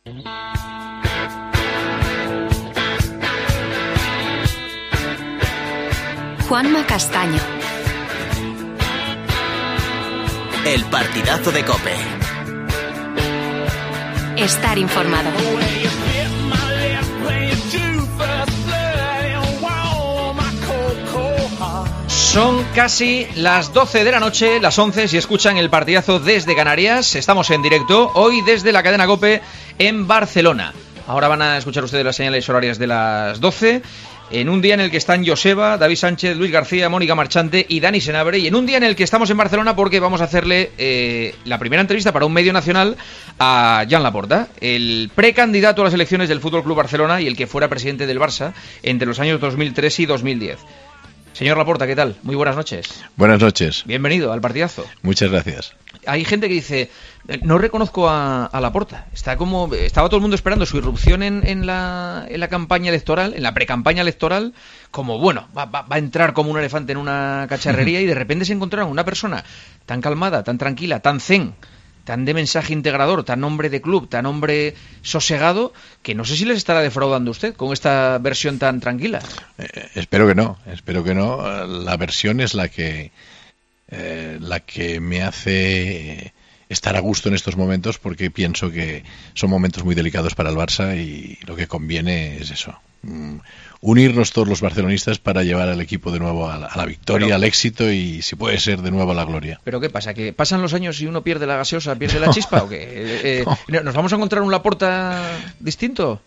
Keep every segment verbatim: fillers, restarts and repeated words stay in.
Juanma Castaño. El partidazo de COPE. Estar informado. Son casi las doce de la noche, las once si escuchan el partidazo desde Canarias. Estamos en directo, hoy desde la cadena COPE en Barcelona. Ahora van a escuchar ustedes las señales horarias de las doce, en un día en el que están Joseba, David Sánchez, Luis García, Mónica Marchante y Dani Senabre, y en un día en el que estamos en Barcelona porque vamos a hacerle eh, la primera entrevista para un medio nacional a Joan Laporta, el precandidato a las elecciones del F C Barcelona y el que fuera presidente del Barça entre los años dos mil tres y dos mil diez. Señor Laporta, ¿qué tal? Muy buenas noches. Buenas noches. Bienvenido al partidazo. Muchas gracias. Hay gente que dice, no reconozco a, a Laporta. Está como, estaba todo el mundo esperando su irrupción en, en, la, en la campaña electoral, en la precampaña electoral, como bueno, va, va, va a entrar como un elefante en una cacharrería y de repente se encontraron una persona tan calmada, tan tranquila, tan zen, tan de mensaje integrador, tan hombre de club, tan hombre sosegado, que no sé si les estará defraudando usted con esta versión tan tranquila. Eh, espero que no, espero que no. La versión es la que eh, la que me hace estar a gusto en estos momentos, porque pienso que son momentos muy delicados para el Barça y lo que conviene es eso. Mm, unirnos todos los barcelonistas para llevar al equipo de nuevo a la, a la victoria, pero, al éxito y, si puede ser, de nuevo a la gloria. ¿Pero qué pasa? ¿Que pasan los años y uno pierde la gaseosa, pierde la chispa? ¿O qué? Eh, eh, ¿Nos vamos a encontrar un Laporta distinto?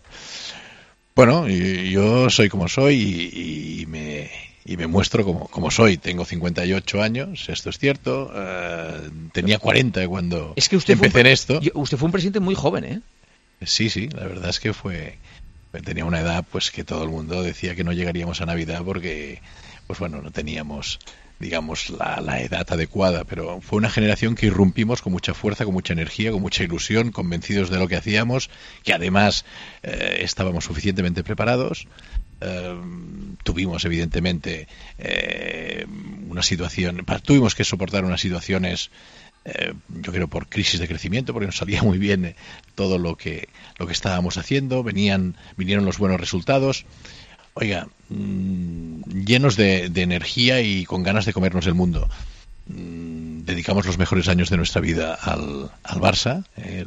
Bueno, yo soy como soy y, y me... y me muestro como, como soy. Tengo cincuenta y ocho años, esto es cierto. Uh, tenía cuarenta cuando es que usted empecé fue un, en esto. Usted fue un presidente muy joven, ¿eh? Sí, sí, la verdad es que fue... Tenía una edad pues que todo el mundo decía que no llegaríamos a Navidad porque, pues bueno, no teníamos, digamos, la, la edad adecuada. Pero fue una generación que irrumpimos con mucha fuerza, con mucha energía, con mucha ilusión, convencidos de lo que hacíamos, que además eh, estábamos suficientemente preparados. Uh, tuvimos evidentemente eh, una situación, tuvimos que soportar unas situaciones, eh, yo creo por crisis de crecimiento, porque nos salía muy bien eh, todo lo que lo que estábamos haciendo, venían vinieron los buenos resultados, oiga, mmm, llenos de, de energía y con ganas de comernos el mundo. Mm, dedicamos los mejores años de nuestra vida al, al Barça, el,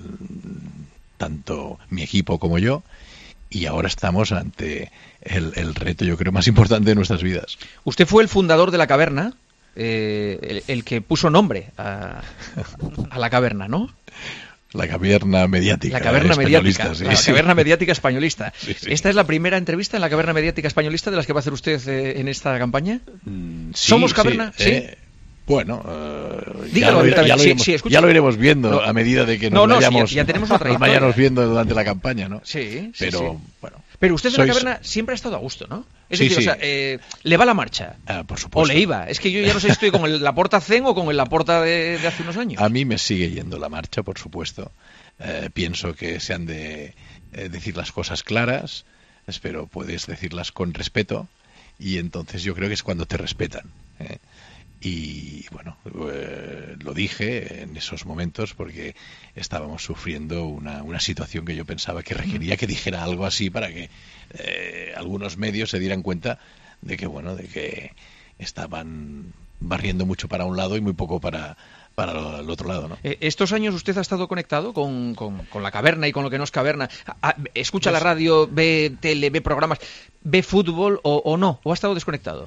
tanto mi equipo como yo. Y ahora estamos ante el, el reto, yo creo, más importante de nuestras vidas. Usted fue el fundador de La Caverna, eh, el, el que puso nombre a, a La Caverna, ¿no? La caverna mediática. La caverna mediática, sí, la sí. caverna mediática españolista. Sí, sí. ¿Esta es la primera entrevista en la caverna mediática españolista de las que va a hacer usted eh, en esta campaña? Mm, sí, ¿Somos caverna? Sí. ¿Sí? Eh, Bueno, uh, Dígalo, ya, lo, ya, lo sí, iremos, sí, ya lo iremos viendo no, a medida de que no, nos no, vayamos, sí, ya, ya tenemos otra nos vayamos viendo durante la campaña, ¿no? Sí, sí, pero sí. bueno. Pero usted en sois... La Caverna siempre ha estado a gusto, ¿no? Es sí, decir, sí. o sea, eh, ¿le va la marcha? Ah, por supuesto. ¿O le iba? Es que yo ya no sé si estoy con el Laporta Zen o con el Laporta de, de hace unos años. A mí me sigue yendo la marcha, por supuesto. Eh, pienso que se han de eh, decir las cosas claras, pero puedes decirlas con respeto, y entonces yo creo que es cuando te respetan, ¿eh? Y bueno, eh, lo dije en esos momentos porque estábamos sufriendo una, una situación que yo pensaba que requería que dijera algo así para que eh, algunos medios se dieran cuenta de que, bueno, de que estaban barriendo mucho para un lado y muy poco para para el otro lado, ¿no? Eh, ¿Estos años usted ha estado conectado con, con, con la caverna y con lo que no es caverna? ¿A, ¿Escucha pues, la radio, ve tele, ve programas, ve fútbol o, o no? ¿O ha estado desconectado?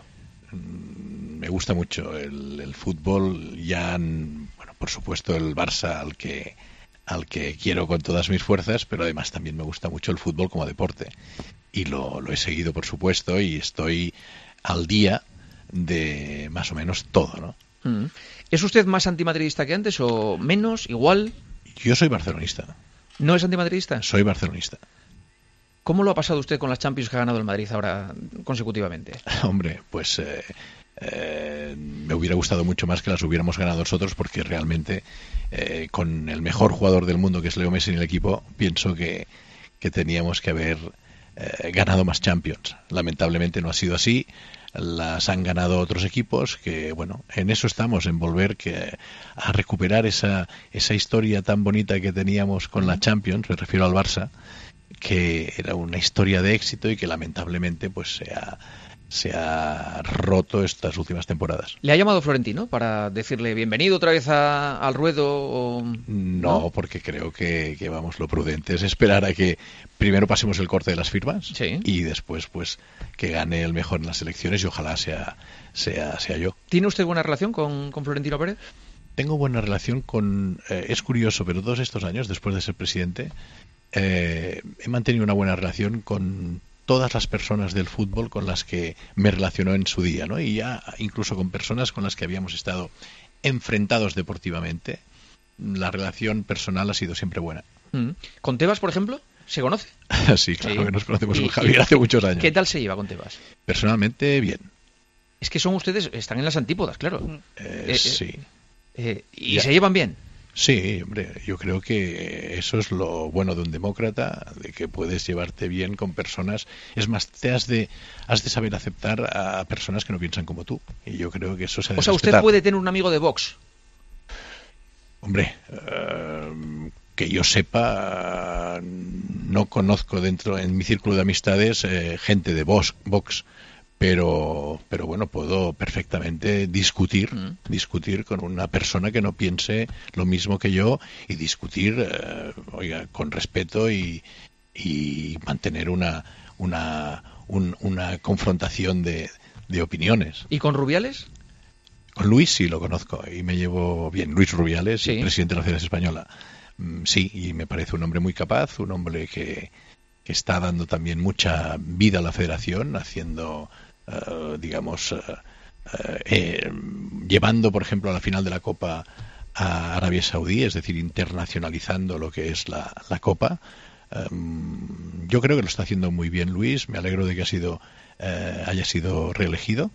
Me gusta mucho el, el fútbol, ya, bueno, por supuesto el Barça al que al que quiero con todas mis fuerzas, pero además también me gusta mucho el fútbol como deporte y lo, lo he seguido, por supuesto, y estoy al día de más o menos todo, ¿no? Mm. ¿Es usted más antimadridista que antes o menos, igual? Yo soy barcelonista. ¿No es antimadridista? Soy barcelonista. ¿Cómo lo ha pasado usted con las Champions que ha ganado el Madrid ahora consecutivamente? Hombre, pues eh, eh, me hubiera gustado mucho más que las hubiéramos ganado nosotros, porque realmente eh, con el mejor jugador del mundo, que es Leo Messi, en el equipo, pienso que, que teníamos que haber eh, ganado más Champions. Lamentablemente no ha sido así. las han ganado otros equipos, que bueno, en eso estamos, en volver que, a recuperar esa, esa historia tan bonita que teníamos con la Champions, me refiero al Barça, que era una historia de éxito y que lamentablemente pues se ha, se ha roto estas últimas temporadas. ¿Le ha llamado Florentino para decirle bienvenido otra vez a, al ruedo? O... No, ¿no? Porque creo que, que vamos, lo prudente es esperar a que primero pasemos el corte de las firmas, sí, y después pues que gane el mejor en las elecciones, y ojalá sea, sea, sea yo. ¿Tiene usted buena relación con, con Florentino Pérez? Tengo buena relación con... Eh, es curioso, pero todos estos años, después de ser presidente, eh, he mantenido una buena relación con todas las personas del fútbol con las que me relacionó en su día, ¿no? Y ya incluso con personas con las que habíamos estado enfrentados deportivamente. La relación personal ha sido siempre buena. Mm. ¿Con Tebas, por ejemplo? ¿Se conoce? Sí, claro, sí, que nos conocemos con y, Javier y, hace muchos años. ¿Qué tal se lleva con Tebas? Personalmente, bien. Es que son ustedes, están en las antípodas, claro. Eh, eh, sí. Eh, ¿Y ya. se llevan bien? Sí, hombre, yo creo que eso es lo bueno de un demócrata, de que puedes llevarte bien con personas. Es más, te has de has de saber aceptar a personas que no piensan como tú. Y yo creo que eso se ha de O sea, respetar. usted puede tener un amigo de Vox. Hombre, uh, que yo sepa, no conozco dentro, en mi círculo de amistades, eh, gente de Vox, Vox. Pero, pero bueno, puedo perfectamente discutir, mm. discutir con una persona que no piense lo mismo que yo, y discutir, eh, oiga, con respeto y, y mantener una, una, un, una confrontación de, de opiniones. ¿Y con Rubiales? Con Luis sí lo conozco y me llevo bien. Luis Rubiales, sí, presidente de la Federación Española. Mm, sí, y me parece un hombre muy capaz, un hombre que, que está dando también mucha vida a la Federación, haciendo... Uh, digamos, uh, uh, eh, llevando, por ejemplo, a la final de la Copa a Arabia Saudí, es decir, internacionalizando lo que es la, la Copa. Um, yo creo que lo está haciendo muy bien Luis, me alegro de que ha sido, uh, haya sido reelegido,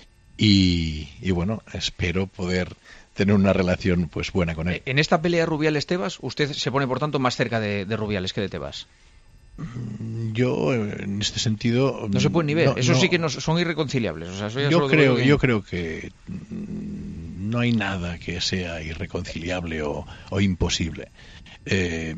y, y bueno, espero poder tener una relación pues buena con él. En esta pelea Rubiales-Tebas, usted se pone, por tanto, más cerca de, de Rubiales que de Tebas. Yo, en este sentido... No se puede ni ver, no, eso no, sí que no, son irreconciliables. O sea, eso ya yo, creo, que... yo creo que no hay nada que sea irreconciliable o, o imposible. Eh,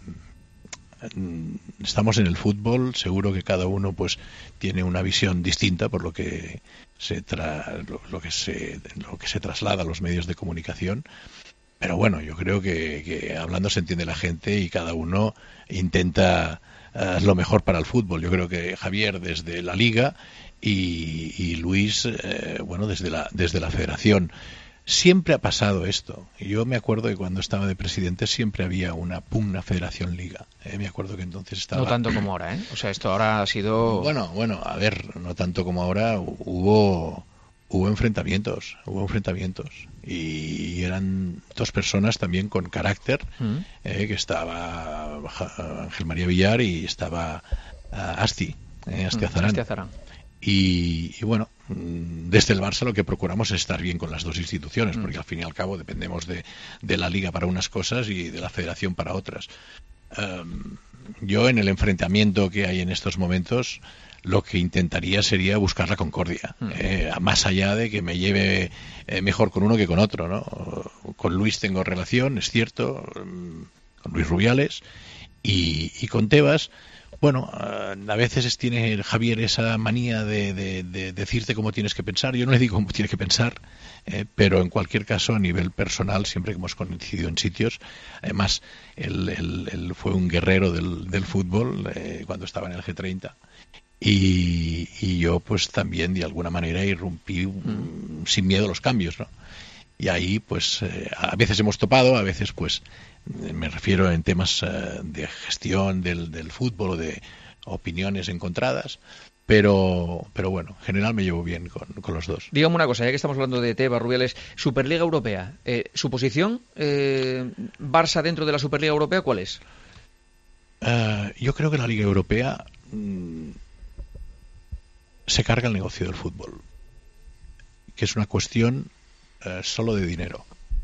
estamos en el fútbol, seguro que cada uno pues tiene una visión distinta por lo que se tra, lo, lo que se lo que se traslada a los medios de comunicación. Pero bueno, yo creo que, que hablando se entiende la gente y cada uno intenta uh, lo mejor para el fútbol. Yo creo que Javier desde la Liga y, y Luis, eh, bueno, desde la, desde la Federación. Siempre ha pasado esto. Yo me acuerdo que cuando estaba de presidente siempre había una pugna Federación-Liga. Eh, me acuerdo que entonces estaba... No tanto como ahora, ¿eh? O sea, esto ahora ha sido... Bueno, bueno, a ver, no tanto como ahora. Hubo... Hubo enfrentamientos, hubo enfrentamientos y eran dos personas también con carácter, mm. eh, que estaba Ángel María Villar y estaba uh, Asti, eh, Asti Azarán. Mm, Asti Azarán. Y, y bueno, desde el Barça lo que procuramos es estar bien con las dos instituciones, mm. porque al fin y al cabo dependemos de, de la Liga para unas cosas y de la Federación para otras. Um, yo en el enfrentamiento que hay en estos momentos, lo que intentaría sería buscar la concordia, mm. eh, más allá de que me lleve eh, mejor con uno que con otro, ¿no? Con Luis tengo relación, es cierto, con Luis Rubiales, y, y con Tebas, bueno, a veces tiene Javier esa manía de, de, de decirte cómo tienes que pensar. Yo no le digo cómo tienes que pensar, eh, pero en cualquier caso, a nivel personal, siempre que hemos coincidido en sitios, además, él, él, él fue un guerrero del, del fútbol eh, cuando estaba en el G treinta. Y, y yo pues también de alguna manera irrumpí mm. sin miedo a los cambios, ¿no? Y ahí pues eh, a veces hemos topado, a veces pues me refiero en temas uh, de gestión del, del fútbol o de opiniones encontradas, pero pero bueno, en general me llevo bien con, con los dos. Dígame una cosa, ya que estamos hablando de Tebas, Rubiales, Superliga Europea, eh, ¿su posición, eh, Barça dentro de la Superliga Europea, cuál es? Uh, yo creo que la Liga Europea mmm, se carga el negocio del fútbol, que es una cuestión uh, solo de dinero.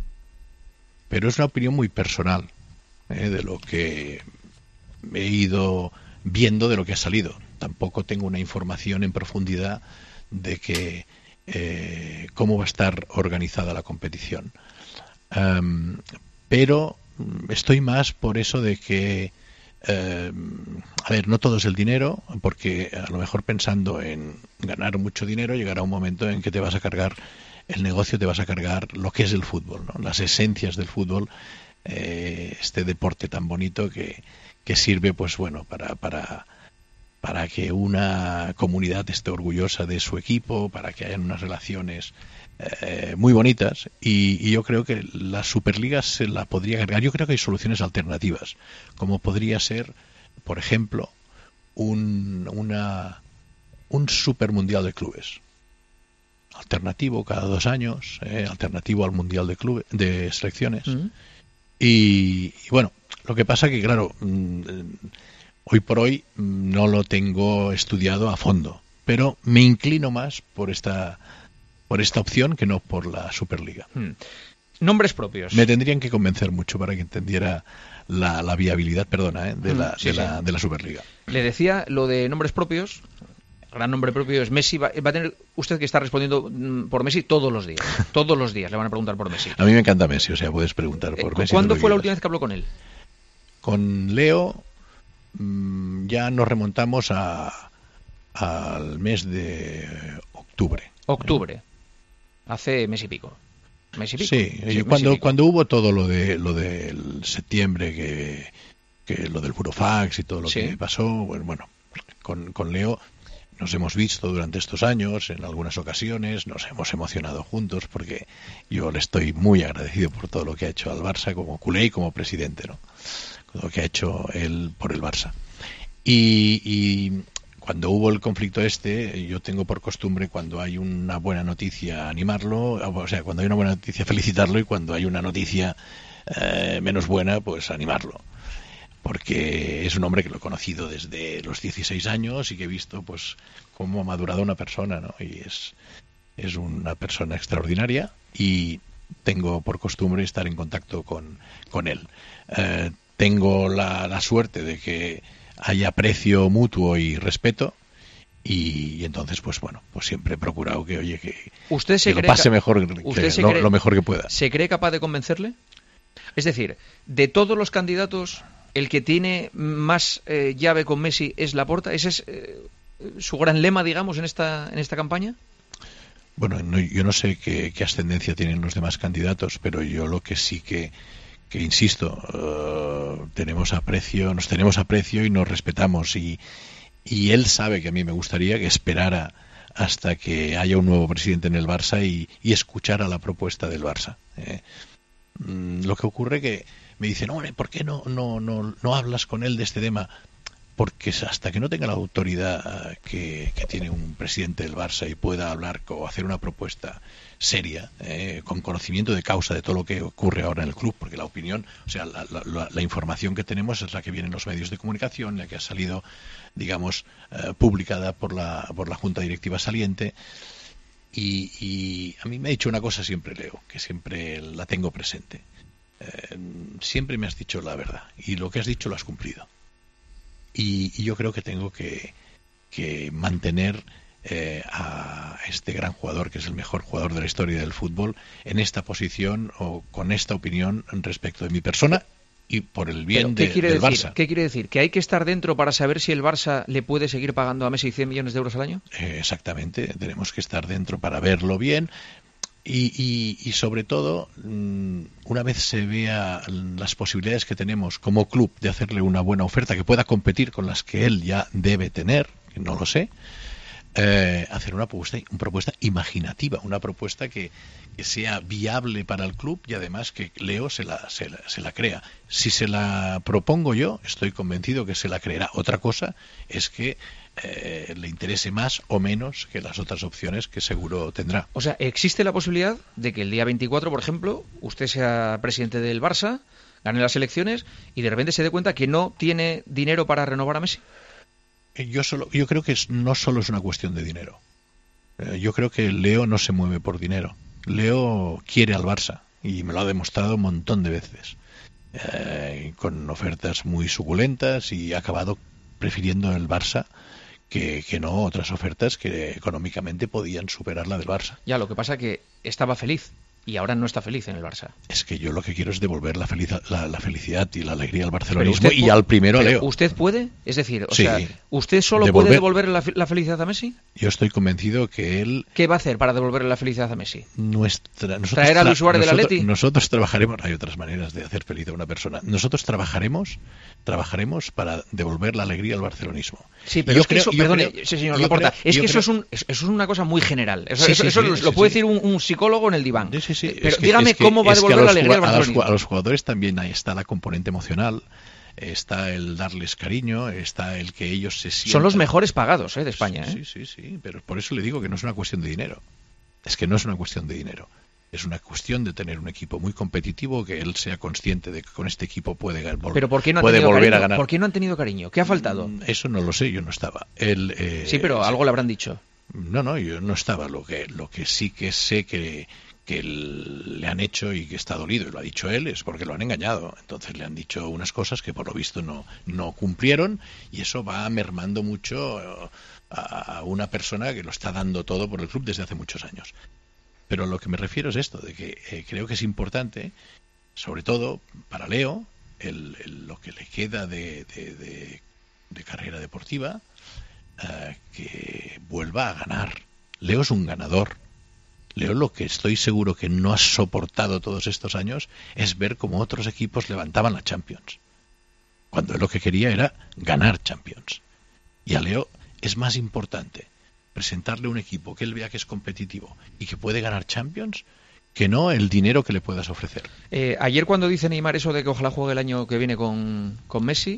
Pero es una opinión muy personal, eh, de lo que he ido viendo de lo que ha salido. Tampoco tengo una información en profundidad de que eh, cómo va a estar organizada la competición. Um, pero estoy más por eso de que Eh, a ver, no todo es el dinero, porque a lo mejor pensando en ganar mucho dinero llegará un momento en que te vas a cargar el negocio, te vas a cargar lo que es el fútbol, ¿no? Las esencias del fútbol, eh, este deporte tan bonito que, que sirve, pues bueno, para, para, para que una comunidad esté orgullosa de su equipo, para que haya unas relaciones Eh, muy bonitas, y, y yo creo que la Superliga se la podría cargar. Yo creo que hay soluciones alternativas, como podría ser, por ejemplo, un, una, un Super Mundial de Clubes alternativo cada dos años, eh, alternativo al Mundial de clubes, de selecciones. Mm. Y, y bueno, lo que pasa que claro, mmm, hoy por hoy mmm, no lo tengo estudiado a fondo, pero me inclino más por esta por esta opción que no por la Superliga. Hmm. Nombres propios. Me tendrían que convencer mucho para que entendiera la, la viabilidad, perdona, ¿eh? de, hmm, la, sí, de, sí. La, de la Superliga. Le decía lo de nombres propios. El gran nombre propio es Messi. Va, va a tener usted que estar respondiendo por Messi todos los días. Todos los días le van a preguntar por Messi. A mí me encanta Messi, o sea, puedes preguntar por eh, Messi. ¿Cuándo fue la última vez que habló con él? Con Leo mmm, ya nos remontamos a al mes de octubre. Octubre. ¿Eh? Hace mes y pico. Mes y pico. Sí, sí cuando, pico. cuando hubo todo lo de lo del septiembre, que, que lo del burofax y todo lo sí. que pasó, bueno, bueno con, con Leo nos hemos visto durante estos años, en algunas ocasiones, nos hemos emocionado juntos, porque yo le estoy muy agradecido por todo lo que ha hecho al Barça como culé y como presidente, ¿no? Lo que ha hecho él por el Barça. Y... y cuando hubo el conflicto este, yo tengo por costumbre, cuando hay una buena noticia, animarlo, o sea, cuando hay una buena noticia, felicitarlo, y cuando hay una noticia eh, menos buena, pues animarlo. Porque es un hombre que lo he conocido desde los dieciséis años y que he visto pues cómo ha madurado una persona, ¿no? Y es, es una persona extraordinaria, y tengo por costumbre estar en contacto con, con él. Eh, tengo la, la suerte de que hay aprecio mutuo y respeto, y, y entonces pues bueno, pues siempre he procurado que oye que, ¿Usted se que cree lo pase mejor, ¿usted que se lo, cree, lo mejor que pueda. ¿Se cree capaz de convencerle? Es decir, de todos los candidatos, el que tiene más eh, llave con Messi es Laporta. ¿Ese es eh, su gran lema, digamos, en esta en esta campaña? Bueno, no, yo no sé qué, qué ascendencia tienen los demás candidatos, pero yo lo que sí que que insisto, uh, tenemos aprecio, nos tenemos aprecio y nos respetamos, y, y él sabe que a mí me gustaría que esperara hasta que haya un nuevo presidente en el Barça y, y escuchara la propuesta del Barça. Eh, lo que ocurre que me dicen, hombre, ¿por qué no, no, no, no hablas con él de este tema? Porque hasta que no tenga la autoridad que, que tiene un presidente del Barça y pueda hablar o hacer una propuesta seria, eh, con conocimiento de causa de todo lo que ocurre ahora en el club, porque la opinión, o sea, la, la, la información que tenemos es la que viene en los medios de comunicación, la que ha salido, digamos, eh, publicada por la, por la Junta Directiva saliente, y, y a mí me ha dicho una cosa siempre, Leo, que siempre la tengo presente. Eh, siempre me has dicho la verdad, y lo que has dicho lo has cumplido. Y, y yo creo que tengo que, que mantener eh, a este gran jugador, que es el mejor jugador de la historia del fútbol, en esta posición o con esta opinión respecto de mi persona y por el bien de, del decir? Barça. ¿Qué quiere decir? ¿Que hay que estar dentro para saber si el Barça le puede seguir pagando a Messi cien millones de euros al año? Eh, exactamente, tenemos que estar dentro para verlo bien. Y, y, y sobre todo, una vez se vea las posibilidades que tenemos como club de hacerle una buena oferta que pueda competir con las que él ya debe tener, que no lo sé, eh, hacer una propuesta, una propuesta imaginativa, una propuesta que, que sea viable para el club y además que Leo se la, se la, se la crea. Si se la propongo yo, estoy convencido que se la creerá. Otra cosa es que Eh, le interese más o menos que las otras opciones que seguro tendrá. O sea, ¿existe la posibilidad de que el día veinticuatro, por ejemplo, usted sea presidente del Barça, gane las elecciones y de repente se dé cuenta que no tiene dinero para renovar a Messi? Yo solo, yo creo que es, no solo es una cuestión de dinero. Eh, yo creo que Leo no se mueve por dinero. Leo quiere al Barça y me lo ha demostrado un montón de veces, eh, con ofertas muy suculentas, y ha acabado prefiriendo el Barça que, que no otras ofertas que económicamente podían superar la del Barça. Ya, lo que pasa que estaba feliz y ahora no está feliz en el Barça. Es que yo lo que quiero es devolver la, feliz, la, la felicidad y la alegría al barcelonismo y al primero a Leo. ¿Usted puede? Es decir, o sí, sea, ¿usted solo devolver, puede devolver la, la felicidad a Messi? Yo estoy convencido que él... ¿Qué va a hacer para devolverle la felicidad a Messi? Nuestra, nosotros ¿Traer a Luis Suárez del nosotros, Atleti? Nosotros trabajaremos... Hay otras maneras de hacer feliz a una persona. Nosotros trabajaremos trabajaremos para devolver la alegría al barcelonismo. Sí, pero yo es que creo, eso, perdone, sí, señor Laporta, creo, es que eso, creo... es un, eso es una cosa muy general. Eso, sí, eso, sí, eso sí, lo, sí, lo puede sí. decir un, un psicólogo en el diván. Sí, sí, sí. Pero es que, dígame es que, cómo va a devolver la alegría al barcelonismo. A, a los jugadores también ahí está la componente emocional, está el darles cariño, está el que ellos se sientan... Son los mejores pagados ¿eh? de España. Sí, ¿eh? sí, sí, sí, pero por eso le digo que no es una cuestión de dinero. Es que no es una cuestión de dinero. Es una cuestión de tener un equipo muy competitivo, que él sea consciente de que con este equipo puede, vol ¿Pero por qué no han puede tenido volver cariño? a ganar. ¿Por qué no han tenido cariño? ¿Qué ha faltado? Eso no lo sé, yo no estaba. Él, eh, sí, pero algo le habrán dicho. No, no, yo no estaba. Lo que, lo que sí que sé que, que le han hecho y que está dolido, y lo ha dicho él, es porque lo han engañado. Entonces le han dicho unas cosas que por lo visto no, no cumplieron, y eso va mermando mucho a una persona que lo está dando todo por el club desde hace muchos años. Pero lo que me refiero es esto, de que eh, creo que es importante, sobre todo para Leo, el, el, lo que le queda de, de, de, de carrera deportiva, eh, que vuelva a ganar. Leo es un ganador. Leo, lo que estoy seguro que no ha soportado todos estos años es ver cómo otros equipos levantaban la Champions, cuando él lo que quería era ganar Champions. Y a Leo es más importante presentarle un equipo que él vea que es competitivo y que puede ganar Champions, que no el dinero que le puedas ofrecer. Eh, ayer cuando dice Neymar eso de que ojalá juegue el año que viene con, con Messi,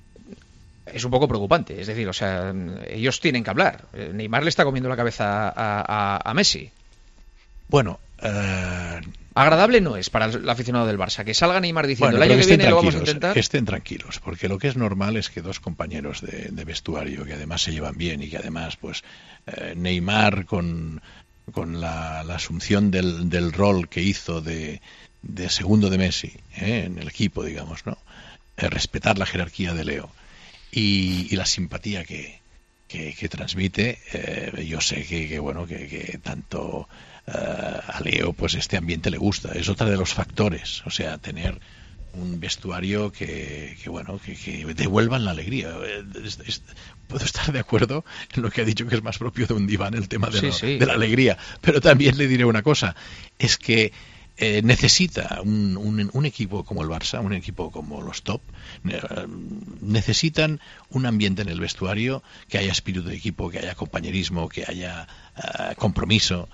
es un poco preocupante. Es decir, o sea, ellos tienen que hablar. Neymar le está comiendo la cabeza a, a, a Messi. Bueno, eh... agradable no es para el aficionado del Barça que salga Neymar diciendo bueno, el año que, que viene lo vamos a intentar. intentar. Que estén tranquilos, porque lo que es normal es que dos compañeros de, de vestuario que además se llevan bien y que además, pues, eh, Neymar con, con la, la asunción del, del rol que hizo de, de segundo de Messi eh, en el equipo, digamos, ¿no? Eh, respetar la jerarquía de Leo y, y la simpatía que, que, que transmite. Eh, yo sé que, que bueno, que, que tanto Uh, a Leo pues este ambiente le gusta, es otra de los factores, o sea, tener un vestuario que, que bueno, que, que devuelvan la alegría. Es, es, puedo estar de acuerdo en lo que ha dicho, que es más propio de un diván el tema de, sí, lo, sí. de la alegría, pero también le diré una cosa, es que eh, necesita un, un, un equipo como el Barça, un equipo como los top, eh, necesitan un ambiente en el vestuario, que haya espíritu de equipo, que haya compañerismo, que haya uh, compromiso.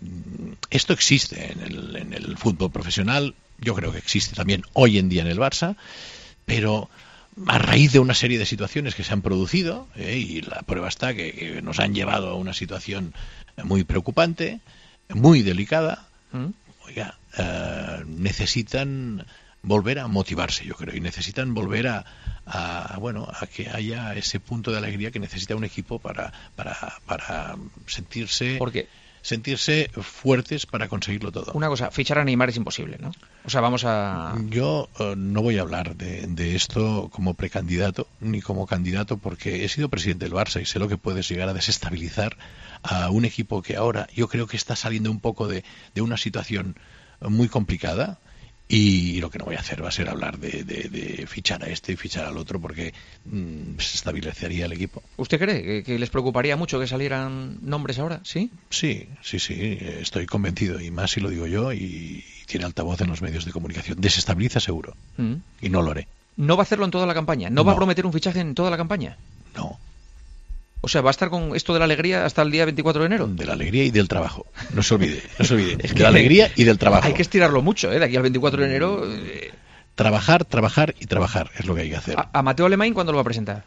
Esto existe en el, en el fútbol profesional, yo creo que existe también hoy en día en el Barça, pero a raíz de una serie de situaciones que se han producido, eh, y la prueba está que, que nos han llevado a una situación muy preocupante, muy delicada, ¿Mm? oiga, eh, necesitan volver a motivarse, yo creo, y necesitan volver a, a bueno, a que haya ese punto de alegría que necesita un equipo para, para, para sentirse... ¿Por qué? sentirse fuertes para conseguirlo todo. Una cosa, fichar a Neymar es imposible, ¿no? O sea, vamos a... Yo uh, no voy a hablar de, de esto como precandidato, ni como candidato, porque he sido presidente del Barça y sé lo que puedes llegar a desestabilizar a un equipo que ahora yo creo que está saliendo un poco de, de una situación muy complicada. Y lo que no voy a hacer va a ser hablar de, de, de fichar a este y fichar al otro, porque mmm, se estabilizaría el equipo. ¿Usted cree que, que les preocuparía mucho que salieran nombres ahora? ¿Sí? Sí, sí, sí, estoy convencido, y más si lo digo yo, y, y tiene altavoz en los medios de comunicación. Desestabiliza seguro, mm. y no lo haré. ¿No va a hacerlo en toda la campaña? ¿No, no va a prometer un fichaje en toda la campaña? No. O sea, ¿va a estar con esto de la alegría hasta el día veinticuatro de enero? De la alegría y del trabajo. No se olvide, no se olvide. Es que de la alegría y del trabajo. Hay que estirarlo mucho, ¿eh? De aquí al veinticuatro de enero... Eh... Trabajar, trabajar y trabajar es lo que hay que hacer. ¿A, a Mateo Alemany cuándo lo va a presentar?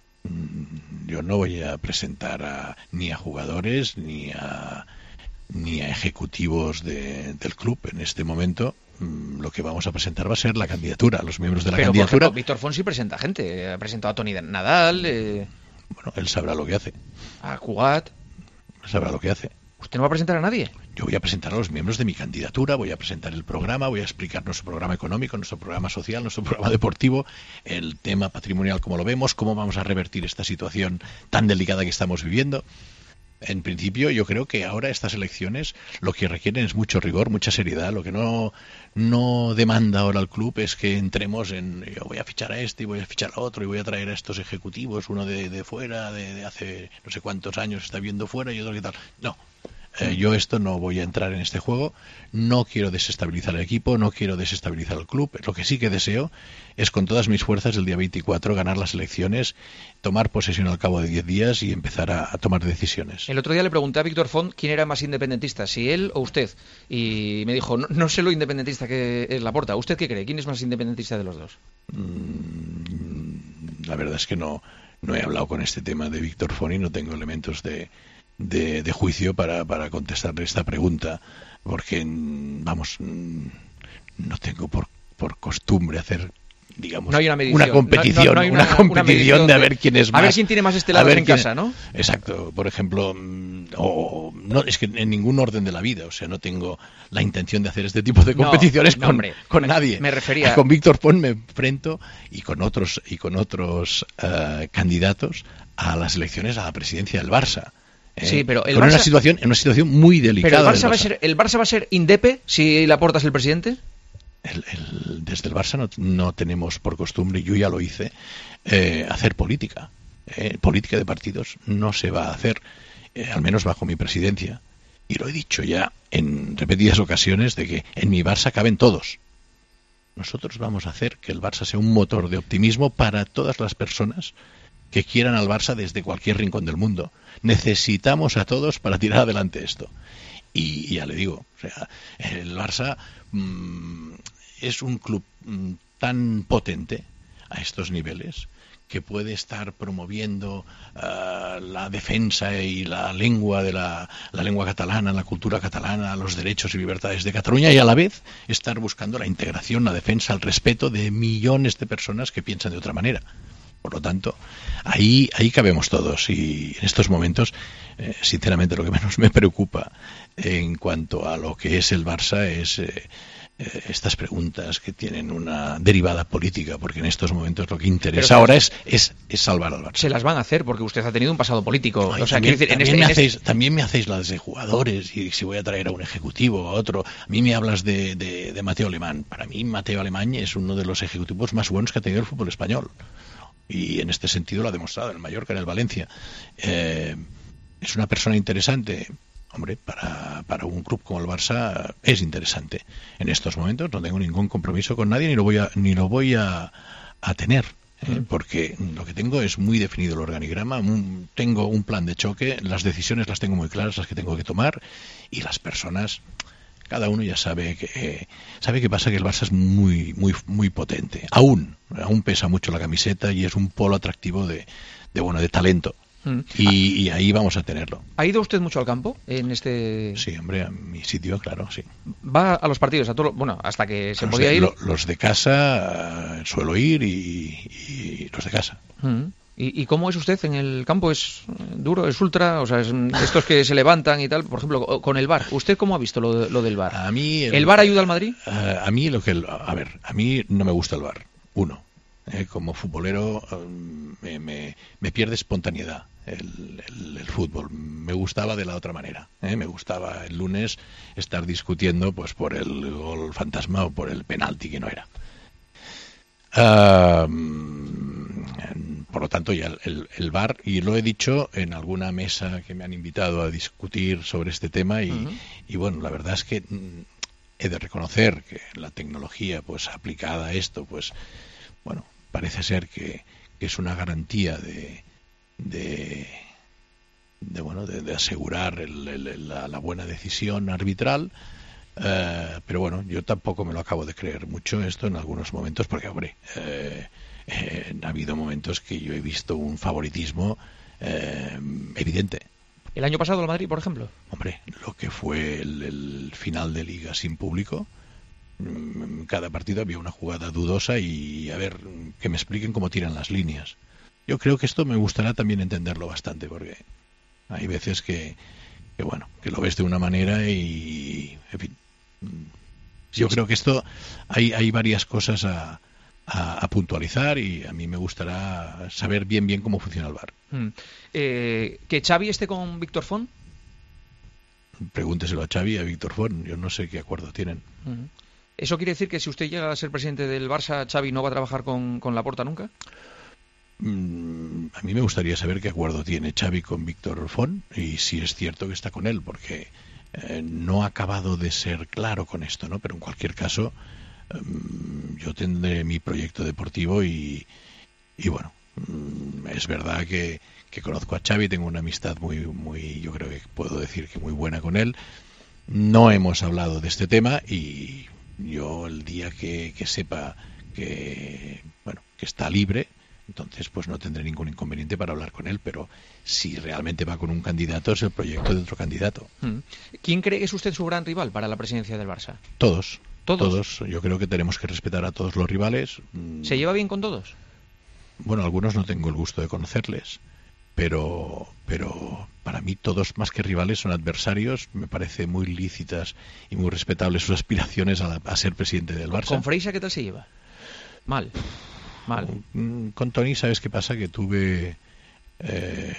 Yo no voy a presentar a, ni a jugadores ni a, ni a ejecutivos de, del club en este momento. Lo que vamos a presentar va a ser la candidatura, los miembros de la Pero, candidatura. Pero, Víctor Fonsi presenta gente. Ha presentado a Toni Nadal... Eh... Bueno, él sabrá lo que hace. A Cugat. Sabrá lo que hace. ¿Usted no va a presentar a nadie? Yo voy a presentar a los miembros de mi candidatura, voy a presentar el programa, voy a explicar nuestro programa económico, nuestro programa social, nuestro programa deportivo, el tema patrimonial, cómo lo vemos, cómo vamos a revertir esta situación tan delicada que estamos viviendo. En principio, yo creo que ahora estas elecciones lo que requieren es mucho rigor, mucha seriedad. Lo que no, no demanda ahora el club es que entremos en yo voy a fichar a este y voy a fichar a otro y voy a traer a estos ejecutivos, uno de, de fuera, de, de hace no sé cuántos años está viviendo fuera y otro que tal. No. Eh, yo esto no voy a entrar en este juego, no quiero desestabilizar el equipo, no quiero desestabilizar el club. Lo que sí que deseo es con todas mis fuerzas el día veinticuatro ganar las elecciones, tomar posesión al cabo de diez días y empezar a, a tomar decisiones. El otro día le pregunté a Víctor Font quién era más independentista, si él o usted, y me dijo, no, no sé lo independentista que es Laporta. ¿Usted qué cree? ¿Quién es más independentista de los dos? Mm, la verdad es que no, no he hablado con este tema de Víctor Font y no tengo elementos de... De, de juicio para, para contestarle esta pregunta, porque vamos, no tengo por, por costumbre hacer, digamos, no hay una, medición, una competición, no, no, no hay una, una competición una de a ver quién es más. A ver quién tiene más estelados en quién, casa, ¿no? Exacto, por ejemplo, o no es que en ningún orden de la vida, o sea, no tengo la intención de hacer este tipo de competiciones no, no, con, hombre, con me, nadie. Me refería con Víctor Font me enfrento y con otros y con otros uh, candidatos a las elecciones a la presidencia del Barça. Eh, sí, pero el en Barça... una situación, en una situación muy delicada. Pero el Barça, va a ser, ¿el Barça va a ser indepe si Laporta es el presidente? El, el, desde el Barça no, no tenemos por costumbre, yo ya lo hice, eh, hacer política. Eh, política de partidos no se va a hacer, eh, al menos bajo mi presidencia. Y lo he dicho ya en repetidas ocasiones de que en mi Barça caben todos. Nosotros vamos a hacer que el Barça sea un motor de optimismo para todas las personas que quieran al Barça desde cualquier rincón del mundo. Necesitamos a todos para tirar adelante esto. Y, y ya le digo, o sea, el Barça mmm, es un club mmm, tan potente a estos niveles que puede estar promoviendo uh, la defensa y la lengua de la, la lengua catalana, la cultura catalana, los derechos y libertades de Cataluña, y a la vez estar buscando la integración, la defensa, el respeto de millones de personas que piensan de otra manera. Por lo tanto, ahí ahí cabemos todos y en estos momentos, eh, sinceramente, lo que menos me preocupa en cuanto a lo que es el Barça es eh, eh, estas preguntas que tienen una derivada política, porque en estos momentos lo que interesa Pero, ahora es, es es salvar al Barça. Se las van a hacer porque usted ha tenido un pasado político. Ay, o sea, también, decir, también, en me este, hacéis, en este... también me hacéis las de jugadores y si voy a traer a un ejecutivo o a otro. A mí me hablas de, de, de Mateo Alemán. Para mí Mateo Alemán es uno de los ejecutivos más buenos que ha tenido el fútbol español. Y en este sentido lo ha demostrado en el Mallorca, en el Valencia. Eh, es una persona interesante. Hombre, para, para un club como el Barça es interesante. En estos momentos no tengo ningún compromiso con nadie ni lo voy a, ni lo voy a, a tener. Eh, porque lo que tengo es muy definido el organigrama, un, tengo un plan de choque, las decisiones las tengo muy claras, las que tengo que tomar, y las personas... Cada uno ya sabe que eh, sabe que pasa que el Barça es muy muy muy potente. Aún aún pesa mucho la camiseta y es un polo atractivo de, de bueno de talento. Mm. Y, y ahí vamos a tenerlo. ¿Ha ido usted mucho al campo en este? Sí, hombre, a mi sitio, claro, sí. ¿Va a los partidos a todo, bueno, hasta que se los podía de, ir? Lo, los de casa uh, suelo ir y, y los de casa. Mm. ¿Y, ¿Y cómo es usted en el campo? ¿Es duro? ¿Es ultra? O sea, es estos que se levantan y tal. Por ejemplo, con el V A R. ¿Usted cómo ha visto lo, lo del V A R? A mí el, ¿El V A R ayuda al Madrid? A, a mí lo que... A ver, a mí no me gusta el V A R. Uno, eh, como futbolero um, me, me, me pierde espontaneidad el, el, el fútbol. Me gustaba de la otra manera. Eh, me gustaba el lunes estar discutiendo pues por el gol fantasma o por el penalti que no era. Uh, por lo tanto ya el, el, el V A R, y lo he dicho en alguna mesa que me han invitado a discutir sobre este tema y, uh-huh. y bueno, la verdad es que he de reconocer que la tecnología pues aplicada a esto pues bueno, parece ser que, que es una garantía de de, de bueno de, de asegurar el, el, la, la buena decisión arbitral. Uh, pero bueno, yo tampoco me lo acabo de creer mucho esto en algunos momentos porque, hombre, eh, eh, ha habido momentos que yo he visto un favoritismo eh, evidente. ¿El año pasado el Madrid, por ejemplo? Hombre, lo que fue el, el final de Liga sin público, en cada partido había una jugada dudosa y a ver, que me expliquen cómo tiran las líneas. Yo creo que esto me gustará también entenderlo bastante porque hay veces que que bueno, que lo ves de una manera y, en fin, yo creo que esto hay, hay varias cosas a, a, a puntualizar y a mí me gustará saber bien bien cómo funciona el V A R. Mm. Eh, ¿Que Xavi esté con Víctor Font? Pregúnteselo a Xavi y a Víctor Font, yo no sé qué acuerdo tienen. Mm. ¿Eso quiere decir que si usted llega a ser presidente del Barça, Xavi no va a trabajar con, con Laporta nunca? Mm, a mí me gustaría saber qué acuerdo tiene Xavi con Víctor Font y si es cierto que está con él, porque eh, no ha acabado de ser claro con esto, ¿no? Pero en cualquier caso, eh, yo tendré mi proyecto deportivo y, y bueno, mm, es verdad que, que conozco a Xavi, tengo una amistad muy, muy, yo creo que puedo decir que muy buena con él. No hemos hablado de este tema y yo el día que, que sepa que, bueno, que está libre, entonces pues no tendré ningún inconveniente para hablar con él, pero si realmente va con un candidato es el proyecto de otro candidato. ¿Quién cree que es usted su gran rival para la presidencia del Barça? Todos. ¿Todos? Todos. Yo creo que tenemos que respetar a todos los rivales. ¿Se lleva bien con todos? Bueno, algunos no tengo el gusto de conocerles, pero pero para mí todos más que rivales son adversarios. Me parece muy lícitas y muy respetables sus aspiraciones a, la, a ser presidente del Barça. ¿Con Freixa qué tal se lleva? Mal. Mal. Con Toni, ¿sabes qué pasa? Que tuve... Eh,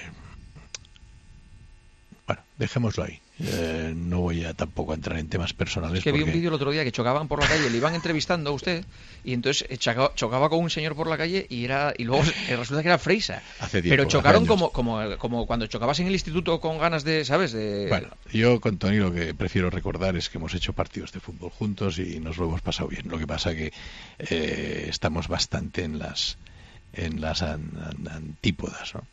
bueno, dejémoslo ahí. Eh, no voy a tampoco a entrar en temas personales. Es que porque... vi un vídeo el otro día que chocaban por la calle, le iban entrevistando a usted y entonces chocaba, chocaba con un señor por la calle y era y luego resulta que era Freixa. Hace tiempo, pero chocaron hace como, como como cuando chocabas en el instituto con ganas de, ¿sabes? De... Bueno, yo con Toni lo que prefiero recordar es que hemos hecho partidos de fútbol juntos y nos lo hemos pasado bien. Lo que pasa que eh, estamos bastante en las en las an, an, antípodas, ¿no?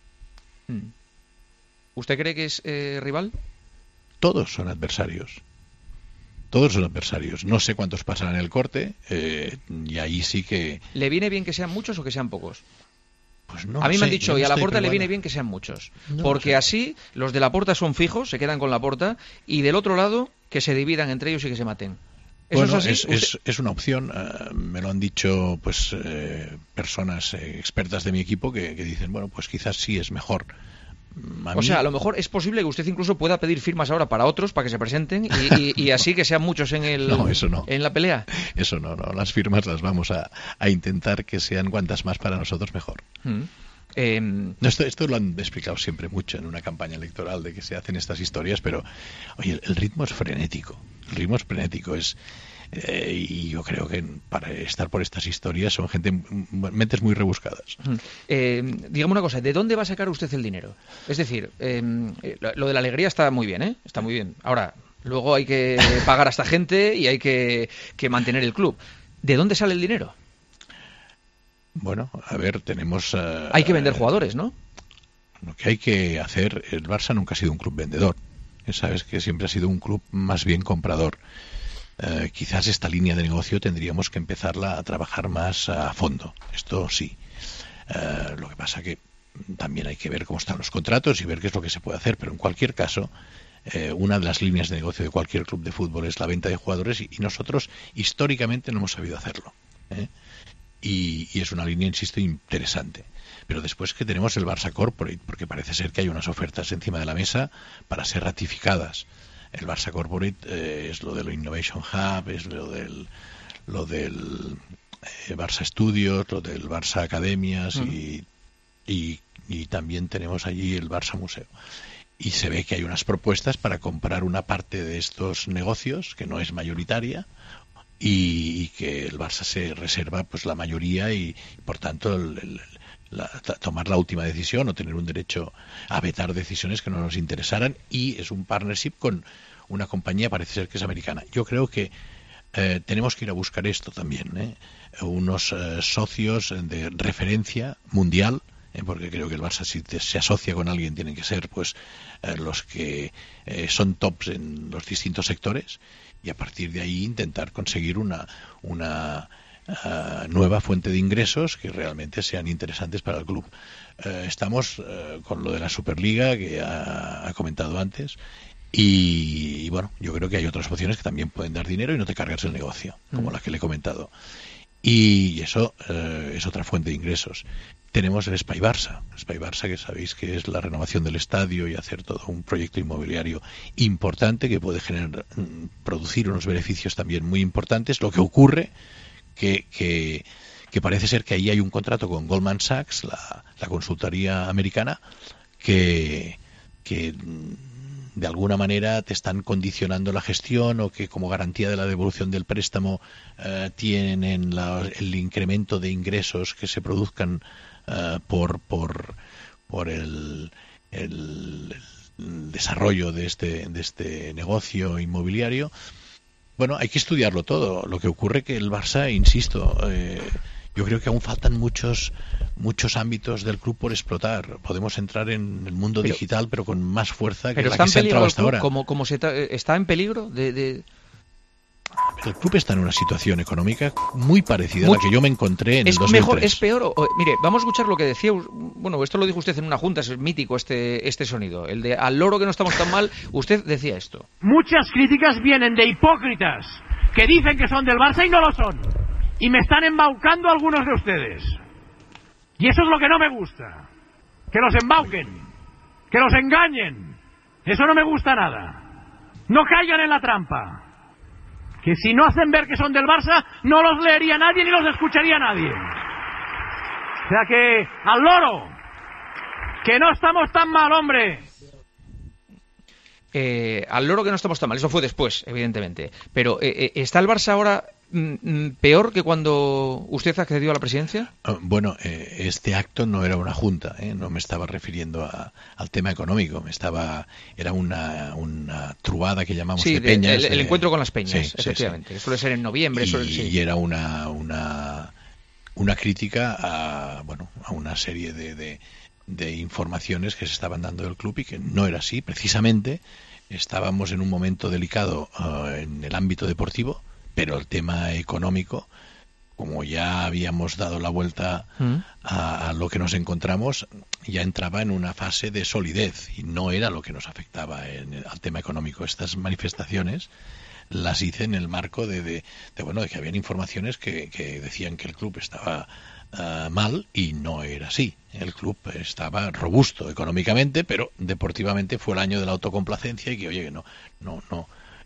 ¿Usted cree que es eh, rival? Todos son adversarios. Todos son adversarios. No sé cuántos pasan en el corte eh, y ahí sí que... ¿Le viene bien que sean muchos o que sean pocos? Pues no a mí sé, me han dicho, no y a estoy Laporta le probada. viene bien que sean muchos. No porque sé. así los de Laporta son fijos, se quedan con Laporta, y del otro lado que se dividan entre ellos y que se maten. ¿Eso Bueno, es así? es, ¿Usted... es, es una opción. Uh, me lo han dicho pues eh, personas eh, expertas de mi equipo que, que dicen, bueno, pues quizás sí es mejor. A o mí... sea, a lo mejor es posible que usted incluso pueda pedir firmas ahora para otros, para que se presenten, y, y, y así que sean muchos en el No, eso no. en la pelea. Eso no, no. Las firmas las vamos a, a intentar que sean cuantas más para nosotros mejor. Mm. Eh... No, esto, esto lo han explicado siempre mucho en una campaña electoral de que se hacen estas historias, pero oye, el, el ritmo es frenético. El ritmo es frenético, es eh, y yo creo que para estar por estas historias son gente mentes muy rebuscadas. Eh, dígame una cosa, ¿de dónde va a sacar usted el dinero? Es decir, eh, lo de la alegría está muy bien, ¿eh? Está muy bien. Ahora, luego hay que pagar a esta gente y hay que, que mantener el club. ¿De dónde sale el dinero? Bueno, a ver, tenemos... Uh, hay que vender jugadores, ¿no? Lo que hay que hacer, el Barça nunca ha sido un club vendedor. Sabes que siempre ha sido un club más bien comprador. Uh, quizás esta línea de negocio tendríamos que empezarla a trabajar más a fondo. Esto sí. Uh, lo que pasa que también hay que ver cómo están los contratos y ver qué es lo que se puede hacer. Pero en cualquier caso, eh, una de las líneas de negocio de cualquier club de fútbol es la venta de jugadores y, y nosotros históricamente no hemos sabido hacerlo. ¿eh? Y, y es una línea, insisto, interesante. Pero después que tenemos el Barça Corporate, porque parece ser que hay unas ofertas encima de la mesa para ser ratificadas. El Barça Corporate eh, es lo del Innovation Hub, es lo del lo del eh, Barça Studios, lo del Barça Academias uh-huh. y, y, y también tenemos allí el Barça Museo. Y se ve que hay unas propuestas para comprar una parte de estos negocios, que no es mayoritaria, y, y que el Barça se reserva pues la mayoría y, por tanto, el, el La, tomar la última decisión o tener un derecho a vetar decisiones que no nos interesaran, y es un partnership con una compañía, parece ser que es americana. Yo creo que eh, tenemos que ir a buscar esto también, ¿eh? unos eh, socios de referencia mundial, eh, porque creo que el Barça, si te, se asocia con alguien, tienen que ser pues eh, los que eh, son tops en los distintos sectores, y a partir de ahí intentar conseguir una una Uh, nueva fuente de ingresos que realmente sean interesantes para el club. Uh, estamos uh, con lo de la Superliga que ha, ha comentado antes y, y bueno, yo creo que hay otras opciones que también pueden dar dinero y no te cargas el negocio, como mm. la que le he comentado. Y eso uh, es otra fuente de ingresos. tenemos el Espai Barça. Espai Barça, que sabéis que es la renovación del estadio y hacer todo un proyecto inmobiliario importante que puede generar, producir unos beneficios también muy importantes. Lo que ocurre que, que, que parece ser que ahí hay un contrato con Goldman Sachs, la, la consultoría americana, que, que de alguna manera te están condicionando la gestión, o que como garantía de la devolución del préstamo eh, tienen la, el incremento de ingresos que se produzcan uh, por por por el, el, el desarrollo de este de este negocio inmobiliario. Bueno, hay que estudiarlo todo. Lo que ocurre que el Barça, insisto, eh, yo creo que aún faltan muchos muchos ámbitos del club por explotar. Podemos entrar en el mundo pero, digital, pero con más fuerza que la que se ha entrado hasta ahora. Como, como se ¿Está en peligro de...? de... El club está en una situación económica muy parecida Mucho. a la que yo me encontré en es el dos mil tres. Mejor, ¿Es peor? O, mire, vamos a escuchar lo que decía. Bueno, esto lo dijo usted en una junta, es mítico este, este sonido. El de al loro que no estamos tan mal. Usted decía esto. Muchas críticas vienen de hipócritas que dicen que son del Barça y no lo son. Y me están embaucando algunos de ustedes. Y eso es lo que no me gusta. Que los embauquen. Que los engañen. Eso no me gusta nada. No caigan en la trampa. Que si no hacen ver que son del Barça, no los leería nadie ni los escucharía nadie. O sea que, al loro, que no estamos tan mal, hombre. Eh, al loro que no estamos tan mal, eso fue después, evidentemente. Pero, eh, eh, ¿está el Barça ahora mm, peor que cuando usted accedió a la presidencia? Bueno, eh, este acto no era una junta, ¿eh? No me estaba refiriendo a, al tema económico, me estaba era una, una trubada que llamamos sí, de peñas. El, el eh, encuentro con las peñas, sí, efectivamente, sí, sí. Suele ser en noviembre. Y, suele, sí. y era una, una, una crítica a, bueno, a una serie de... de de informaciones que se estaban dando del club y que no era así. Precisamente estábamos en un momento delicado uh, en el ámbito deportivo, pero el tema económico, como ya habíamos dado la vuelta ¿Mm? a, a lo que nos encontramos, ya entraba en una fase de solidez y no era lo que nos afectaba en el, al tema económico. Estas manifestaciones las hice en el marco de, de, de bueno, de que habían informaciones que, que decían que el club estaba Uh, mal, y no era así. El club estaba robusto económicamente, pero deportivamente fue el año de la autocomplacencia y que, oye, que no no no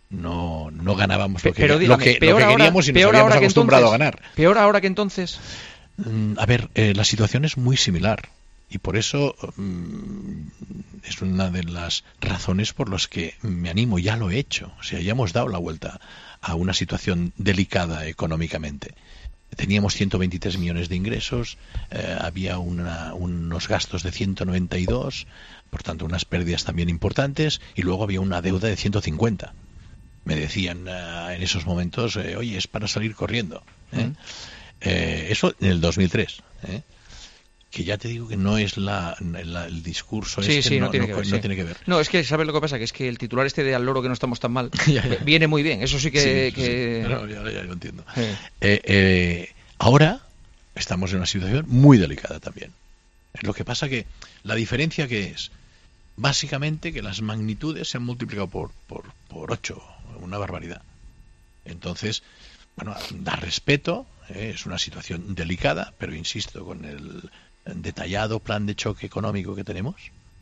no no ganábamos lo que, pero dígame, lo que, peor lo que queríamos ahora, y nos habíamos acostumbrado entonces, a ganar. Peor ahora que entonces. Mm, a ver, eh, la situación es muy similar y por eso mm, es una de las razones por las que me animo, ya lo he hecho. O sea, ya hemos dado la vuelta a una situación delicada económicamente. Teníamos ciento veintitrés millones de ingresos, eh, había una, unos gastos de ciento noventa y dos, por tanto unas pérdidas también importantes, y luego había una deuda de ciento cincuenta. Me decían uh, en esos momentos, eh, oye, es para salir corriendo. ¿eh? Mm. Eh, eso en el dos mil tres. ¿eh? Que ya te digo que no es la, la el discurso sí, este, sí, no, no, tiene, no, que ver, no sí. tiene que ver. No, es que, ¿sabes lo que pasa? Que es que el titular este de al loro que no estamos tan mal viene muy bien, eso sí que... Sí, que... sí. No, ya, ya lo entiendo. Sí. Eh, eh, ahora estamos en una situación muy delicada también. Lo que pasa que la diferencia que es, básicamente que las magnitudes se han multiplicado por, por, por ocho, una barbaridad. Entonces, bueno, da respeto, eh, es una situación delicada, pero insisto, con el detallado plan de choque económico que tenemos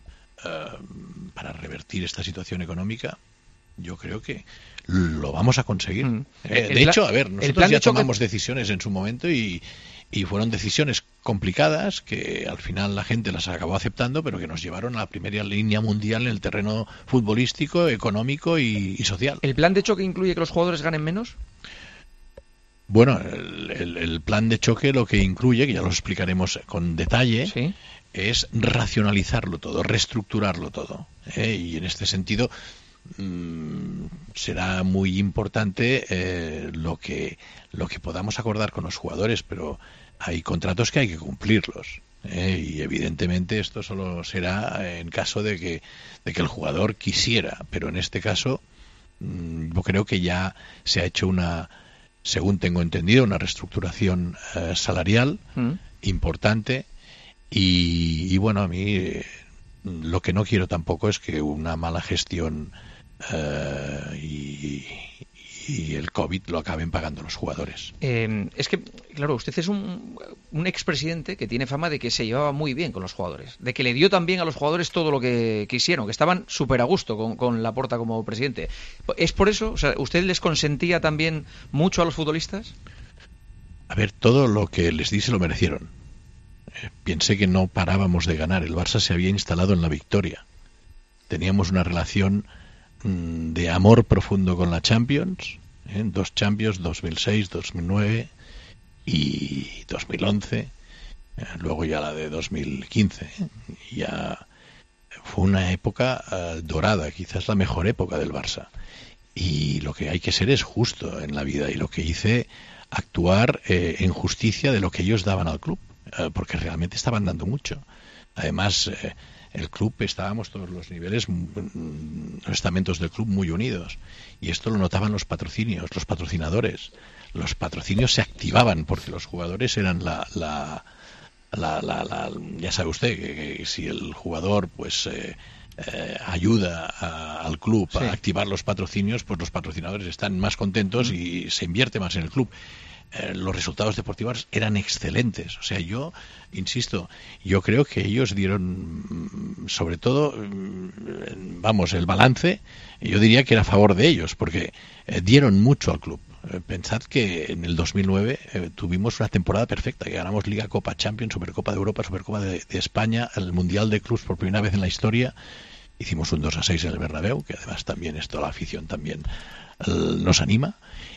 uh, para revertir esta situación económica, yo creo que lo vamos a conseguir. Mm. Eh, de hecho, a ver, nosotros ya tomamos choque... decisiones en su momento y, y fueron decisiones complicadas que al final la gente las acabó aceptando, pero que nos llevaron a la primera línea mundial en el terreno futbolístico, económico y, y social. ¿El plan de choque incluye que los jugadores ganen menos? Bueno, el, el, el plan de choque lo que incluye, que ya lo explicaremos con detalle, ¿sí? Es racionalizarlo todo, reestructurarlo todo. ¿eh? Y en este sentido mmm, será muy importante eh, lo que lo que podamos acordar con los jugadores, pero hay contratos que hay que cumplirlos. ¿eh? Y evidentemente esto solo será en caso de que, de que el jugador quisiera, pero en este caso mmm, yo creo que ya se ha hecho una... según tengo entendido, una reestructuración eh, salarial mm. importante y, y bueno, a mí eh, lo que no quiero tampoco es que una mala gestión eh, y, y el COVID lo acaben pagando los jugadores. Eh, es que, claro, usted es un, un expresidente que tiene fama de que se llevaba muy bien con los jugadores, de que le dio también a los jugadores todo lo que quisieron, que estaban súper a gusto con, con Laporta como presidente. ¿Es por eso? O sea, ¿usted les consentía también mucho a los futbolistas? A ver, todo lo que les di se lo merecieron. Eh, pensé que no parábamos de ganar. El Barça se había instalado en la victoria. Teníamos una relación mmm, de amor profundo con la Champions. ¿eh? Dos Champions, dos mil seis, dos mil nueve y dos mil once. Eh, luego ya la de dos mil quince. ¿eh? Ya fue una época uh, dorada, quizás la mejor época del Barça. Y lo que hay que ser es justo en la vida. Y lo que hice... actuar eh, en justicia de lo que ellos daban al club, eh, porque realmente estaban dando mucho. Además, eh, el club, estábamos todos los niveles, mm, los estamentos del club muy unidos, y esto lo notaban los patrocinios, los patrocinadores. Los patrocinios se activaban porque los jugadores eran la... la, la, la, la ya sabe usted que, que si el jugador pues eh, Eh, ayuda a, al club sí. a activar los patrocinios, pues los patrocinadores están más contentos mm. y se invierte más en el club. Eh, los resultados deportivos eran excelentes. O sea, yo insisto, yo creo que ellos dieron, sobre todo, vamos, el balance, yo diría que era a favor de ellos, porque eh, dieron mucho al club. Eh, pensad que en el dos mil nueve eh, tuvimos una temporada perfecta, que ganamos Liga, Copa, Champions, Supercopa de Europa, Supercopa de, de España, el Mundial de Clubs por primera vez en la historia. Hicimos un dos a seis en el Bernabéu, que además también esto la afición también eh, nos anima.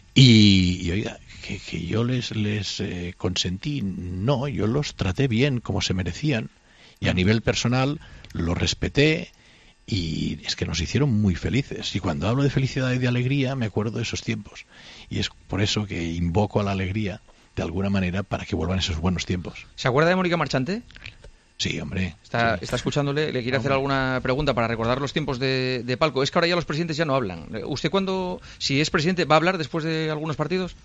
Y, y oiga, que, que yo les, les eh, consentí, no, yo los traté bien como se merecían, y a nivel personal los respeté. Y es que nos hicieron muy felices. Y cuando hablo de felicidad y de alegría, me acuerdo de esos tiempos. Y es por eso que invoco a la alegría, de alguna manera, para que vuelvan esos buenos tiempos. ¿Se acuerda de Mónica Marchante? Sí, hombre. Está, sí. está escuchándole, le quiere hacer alguna pregunta para recordar los tiempos de, de palco. Es que ahora ya los presidentes ya no hablan. ¿Usted cuando, si es presidente, va a hablar después de algunos partidos?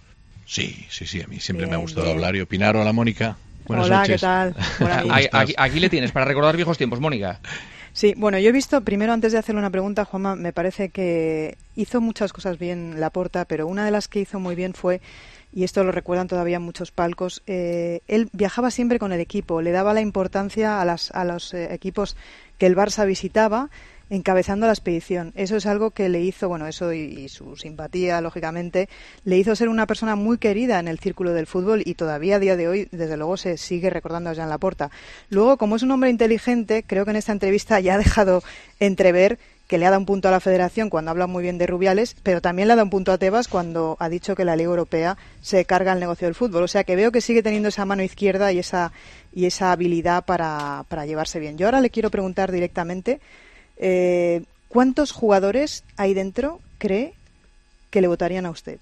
Sí, sí, sí. A mí siempre bien, me ha gustado bien. hablar y opinar. Hola, Mónica. Buenas Hola, noches. ¿qué tal? Aquí, aquí, aquí le tienes, para recordar viejos tiempos, Mónica. Sí, bueno, yo he visto, primero antes de hacerle una pregunta, Juanma, me parece que hizo muchas cosas bien Laporta, pero una de las que hizo muy bien fue, y esto lo recuerdan todavía muchos palcos, eh, él viajaba siempre con el equipo, le daba la importancia a, las, a los eh, equipos que el Barça visitaba, encabezando la expedición. Eso es algo que le hizo, bueno, eso y, y su simpatía, lógicamente, le hizo ser una persona muy querida en el círculo del fútbol y todavía a día de hoy, desde luego, se sigue recordando a Joan Laporta. Luego, como es un hombre inteligente, creo que en esta entrevista ya ha dejado entrever que le ha dado un punto a la Federación cuando habla muy bien de Rubiales, pero también le ha dado un punto a Tebas cuando ha dicho que la Liga Europea se carga el negocio del fútbol. O sea que veo que sigue teniendo esa mano izquierda y esa, y esa habilidad para, para llevarse bien. Yo ahora le quiero preguntar directamente, Eh, ¿cuántos jugadores ahí dentro cree que le votarían a usted?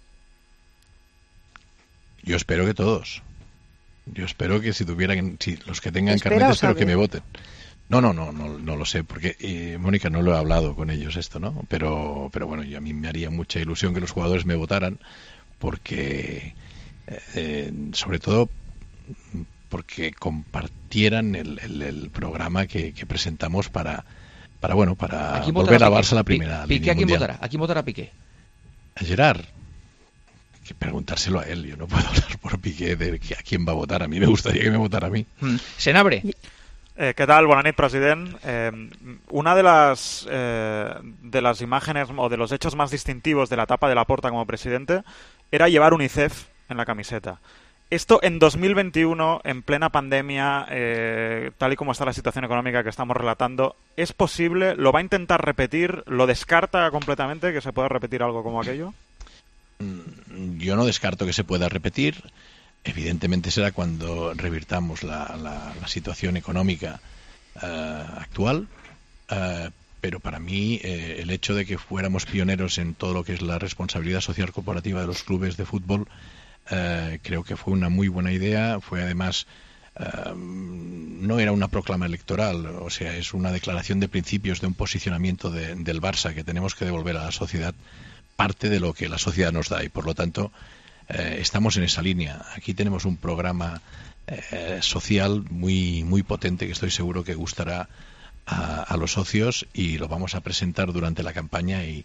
Yo espero que todos. Yo espero que si tuvieran, si los que tengan carnet, espero que me voten. No, no, no, no, no lo sé, porque eh, Mónica, no lo he hablado con ellos esto, ¿no? Pero, pero bueno, yo, a mí me haría mucha ilusión que los jugadores me votaran, porque, eh, sobre todo, porque compartieran el, el, el programa que, que presentamos para para bueno para volver a Barça a la primera Piqué, línea ¿a quién mundial. votará? ¿A quién votará Piqué? A Gerard. Hay que preguntárselo a él. Yo no puedo hablar por Piqué de a quién va a votar. A mí me gustaría que me votara a mí. Mm. Senabre. Eh, ¿Qué tal? Buenas noches, president. Eh, una de las eh, de las imágenes o de los hechos más distintivos de la etapa de Laporta como presidente era llevar UNICEF en la camiseta. Esto en dos mil veintiuno, en plena pandemia, eh, tal y como está la situación económica que estamos relatando, ¿es posible? ¿Lo va a intentar repetir? ¿Lo descarta completamente que se pueda repetir algo como aquello? Yo no descarto que se pueda repetir. Evidentemente será cuando revirtamos la, la, la situación económica uh, actual, uh, pero para mí eh, el hecho de que fuéramos pioneros en todo lo que es la responsabilidad social corporativa de los clubes de fútbol, Uh, creo que fue una muy buena idea. Fue además uh, no era una proclama electoral, o sea, es una declaración de principios de un posicionamiento de, del Barça que tenemos que devolver a la sociedad parte de lo que la sociedad nos da, y por lo tanto uh, estamos en esa línea. Aquí tenemos un programa uh, social muy muy potente que estoy seguro que gustará a, a los socios, y lo vamos a presentar durante la campaña, y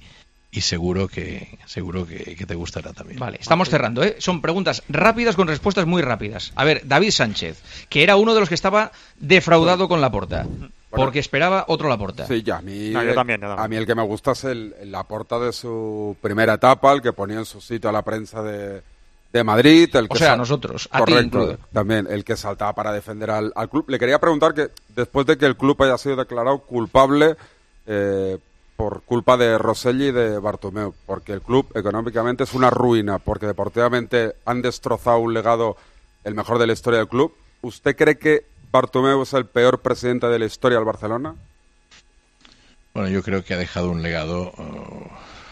y seguro que seguro que, que te gustará también. Vale, estamos cerrando, ¿eh? Son preguntas rápidas con respuestas muy rápidas. A ver, David Sánchez, que era uno de los que estaba defraudado con Laporta, porque esperaba otro Laporta. Sí, ya, a mí, no, yo también, yo también. A mí el que me gusta es el, el Laporta de su primera etapa, el que ponía en su sitio a la prensa de, de Madrid. El que o sea, sal... nosotros, a Correcto, ti incluido. También, el que saltaba para defender al, al club. Le quería preguntar que después de que el club haya sido declarado culpable eh, por culpa de Rosselli y de Bartomeu, porque el club económicamente es una ruina, porque deportivamente han destrozado un legado el mejor de la historia del club. ¿Usted cree que Bartomeu es el peor presidente de la historia del Barcelona? Bueno, yo creo que ha dejado un legado uh,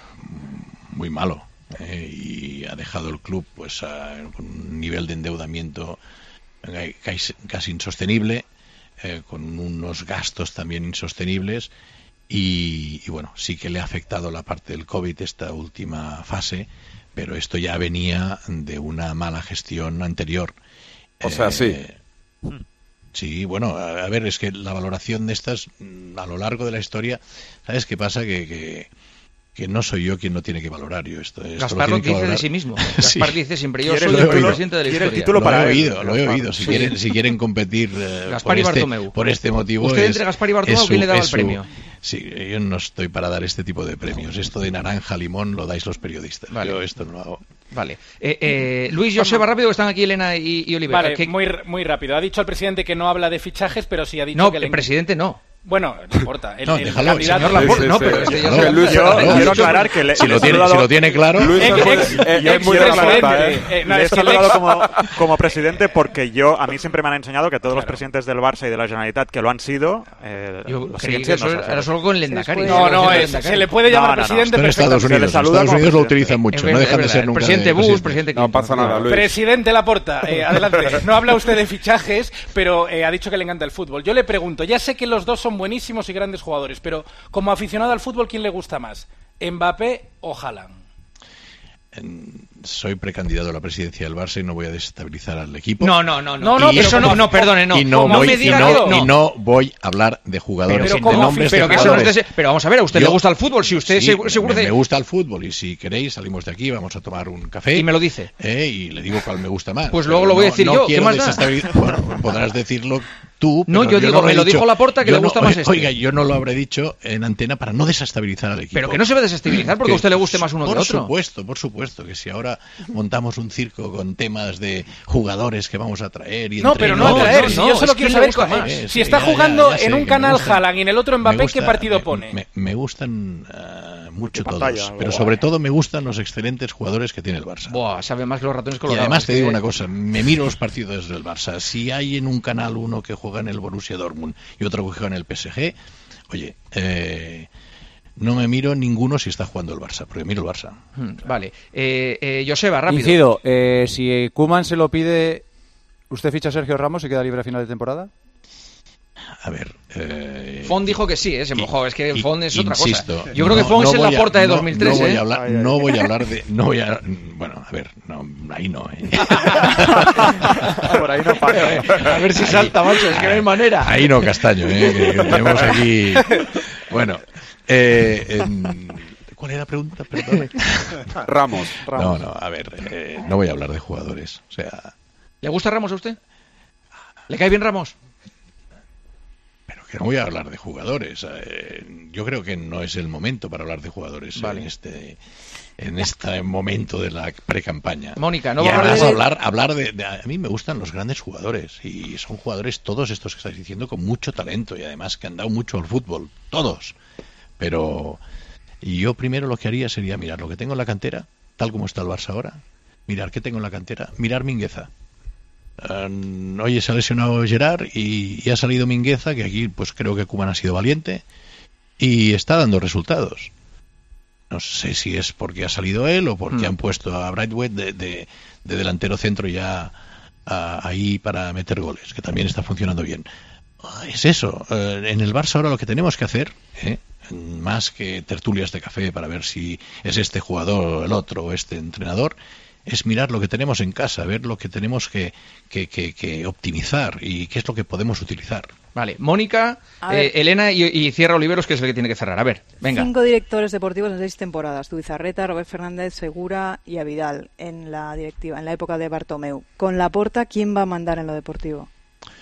muy malo eh, y ha dejado el club pues a un nivel de endeudamiento eh, casi, casi insostenible, eh, con unos gastos también insostenibles. Y, y bueno, sí que le ha afectado la parte del COVID esta última fase, pero esto ya venía de una mala gestión anterior. O sea, sí. Eh, sí, bueno, a, a ver, es que la valoración de estas a lo largo de la historia, ¿sabes qué pasa? Que, que, que no soy yo quien no tiene que valorar yo esto. esto Gaspar lo lo que dice valorar. de sí mismo. Gaspar Sí. dice siempre, yo Quiere soy el el título- presidente de la quiere el historia. título Lo para he él, oído, lo he Gaspar. oído. Si, Sí. quieren, si quieren competir eh, Gaspar por, y este, Bartomeu. por este motivo... ¿Usted es- entre Gaspar y Bartomeu es a quién le su- daba es el su- premio? Sí, yo no estoy para dar este tipo de premios. Esto de naranja, limón, lo dais los periodistas. Vale. Yo esto no lo hago. Vale. Eh, eh, Luis, Joseba, rápido, que están aquí Elena y, y Oliver. Vale, ¿Qué- muy, muy rápido. Ha dicho el presidente que no habla de fichajes, pero sí ha dicho No, que el le... presidente no. Bueno, no importa. El, No, el déjalo, candidato... señor Laporte, Sí, sí, no, sí. pero este ya Déjalo. se- Luis, Yo Luis, quiero Luis, aclarar que le, Si le lo he tiene, si saludado- lo tiene claro... Luis Ex- se fue- ex- eh, Yo eh, quiero quiero aclarar, aclarar, eh, eh, no, le he es que el saludado ex- como, como presidente porque yo, a mí siempre me han enseñado que todos los Claro. presidentes del Barça y de la Generalitat que lo han sido, eh, Yo lo creí siguen que siendo, eso o sea, era solo con el Endacari. No, no, es- se le puede llamar No, no, no. presidente Esto en Estados perfectamente. Unidos, Se le en saluda Estados como Unidos lo presidente. utilizan mucho. Es No dejan de verdad, ser el nunca presidente de Bush, presidentes. presidente No Clinton. pasa nada, Luis. Presidente Laporta, eh, adelante. No habla usted de fichajes, pero eh, ha dicho que le encanta el fútbol. Yo le pregunto, ya sé que los dos son buenísimos y grandes jugadores, pero como aficionado al fútbol, ¿quién le gusta más? ¿Mbappé o Haaland? Soy precandidato a la presidencia del Barça y no voy a desestabilizar al equipo. No, no, no, no. No, no, Y pero eso no, como- no, perdone, no. y no, no voy, me y diga no- que y no voy a hablar de jugadores, Pero de como- nombres pero de que eso no es jugadores. de- pero vamos a ver, a usted Yo- le gusta el fútbol, si usted Sí, seguro, seguro me, de- me gusta el fútbol y si queréis salimos de aquí, vamos a tomar un café. Y me lo dice. Eh, y le digo cuál me gusta más. Pues Pero luego lo voy a no- decir no yo, ¿qué quiero más da? desestabilizar- Bueno, podrás decirlo tú. No, pero yo digo, no me he lo dicho. dijo Laporta que Yo le gusta no- más este. Oiga, yo no lo habré dicho en antena para no desestabilizar al equipo. Pero que no se va a desestabilizar porque a Que, usted le guste más uno por que otro. Por supuesto, por supuesto, que si ahora montamos un circo con temas de jugadores que vamos a traer y No, pero no No, a traer. no, si no, yo solo es quiero que saber le gusta co- más. eh, Sí, si sí, está ya, ya, jugando ya sé en un que me canal gusta- Haaland y en el otro me Mbappé, gusta- ¿qué partido me- pone? Me, me gustan ah, mucho Multipantalla, todos, algo pero guay. sobre todo me gustan los excelentes jugadores que tiene el Barça. Buah, sabe más que los ratones Y colorados. además te es digo que- una cosa, me miro los partidos del Barça. Si hay en un canal uno que juega en el Borussia Dortmund y otro que juega en el P S G, oye, eh, no me miro ninguno si está jugando el Barça, porque miro el Barça. Hmm, Vale. Eh, eh, Joseba, rápido. Incido, eh, si Koeman se lo pide, ¿usted ficha a Sergio Ramos y queda libre a final de temporada? A ver... Eh, Fon dijo que sí, ¿eh? Se y- mojó. Es que y- Fon es otra insisto, cosa. Yo creo que no- Fon no es el voy a- Laporta de no- dos mil tres, no voy ¿eh? a hablar, Ay, ay, no ay. voy a hablar de... No voy a, bueno, a ver, no, ahí no. ¿eh? Por ahí no pasa. A ver si salta, macho. Es que no hay manera. Ahí no, Castaño, ¿eh? que, que tenemos aquí... Bueno, eh, en- ¿cuál era la pregunta? Perdón. Ramos. No, no, a ver, eh, no voy a hablar de jugadores. O sea, ¿Le gusta Ramos a usted? ¿Le cae bien Ramos? pero que no voy a hablar de jugadores. Eh, yo creo que no es el momento para hablar de jugadores Vale. en este en este momento de la pre-campaña. Mónica, no y va a hablar además de- hablar, hablar de, de- A mí me gustan los grandes jugadores y son jugadores todos estos que estáis diciendo con mucho talento y además que han dado mucho al fútbol. Todos. Pero yo primero lo que haría sería mirar lo que tengo en la cantera, tal como está el Barça ahora, mirar qué tengo en la cantera, mirar Mingueza. Uh, hoy se ha lesionado Gerard y, y ha salido Mingueza, que aquí pues creo que Koeman ha sido valiente y está dando resultados. No sé si es porque ha salido él o porque Mm. han puesto a Brightway de, de, de delantero centro ya a- ahí para meter goles, que también está funcionando bien. Ah, es eso. Eh, en el Barça ahora lo que tenemos que hacer, ¿eh? más que tertulias de café para ver si es este jugador o el otro o este entrenador, es mirar lo que tenemos en casa, ver lo que tenemos que, que, que, que optimizar y qué es lo que podemos utilizar. Vale, Mónica, eh, Elena y, y cierra Oliveros, que es el que tiene que cerrar. A ver, venga. Cinco directores deportivos en seis temporadas. Tubizarreta, Robert Fernández, Segura y Avidal en la directiva, en la época de Bartomeu. Con Laporta, ¿quién va a mandar en lo deportivo?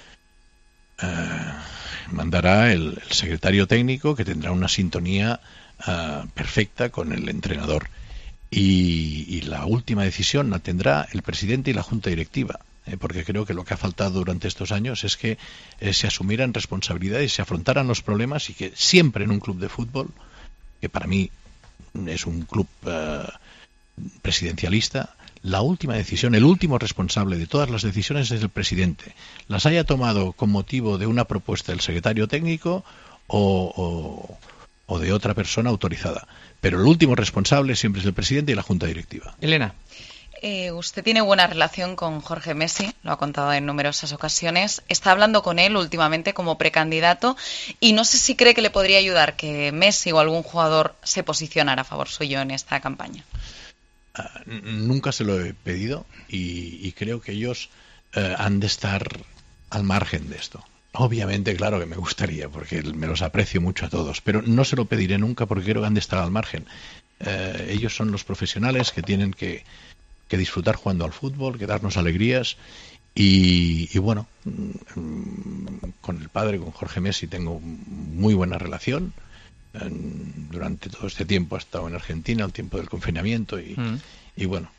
Uh, mandará el, el secretario técnico, que tendrá una sintonía uh, perfecta con el entrenador. Y, y la última decisión la tendrá el presidente y la junta directiva, eh, porque creo que lo que ha faltado durante estos años es que eh, se asumieran responsabilidades, se afrontaran los problemas y que siempre en un club de fútbol, que para mí es un club uh, presidencialista, la última decisión, el último responsable de todas las decisiones es el presidente. Las haya tomado con motivo de una propuesta del secretario técnico o, o, o de otra persona autorizada. Pero el último responsable siempre es el presidente y la junta directiva. Elena. Eh, usted tiene buena relación con Jorge Messi, lo ha contado en numerosas ocasiones. Está hablando con él últimamente como precandidato y no sé si cree que le podría ayudar que Messi o algún jugador se posicionara a favor suyo en esta campaña. Uh, nunca se lo he pedido y, y creo que ellos uh, han de estar al margen de esto. Obviamente, claro que me gustaría, porque me los aprecio mucho a todos, pero no se lo pediré nunca porque creo que han de estar al margen. Eh, ellos son los profesionales que tienen que, que disfrutar jugando al fútbol, que darnos alegrías y, y bueno, con el padre, con Jorge Messi, tengo muy buena relación. Durante todo este tiempo ha estado en Argentina, al tiempo del confinamiento y, mm. y bueno,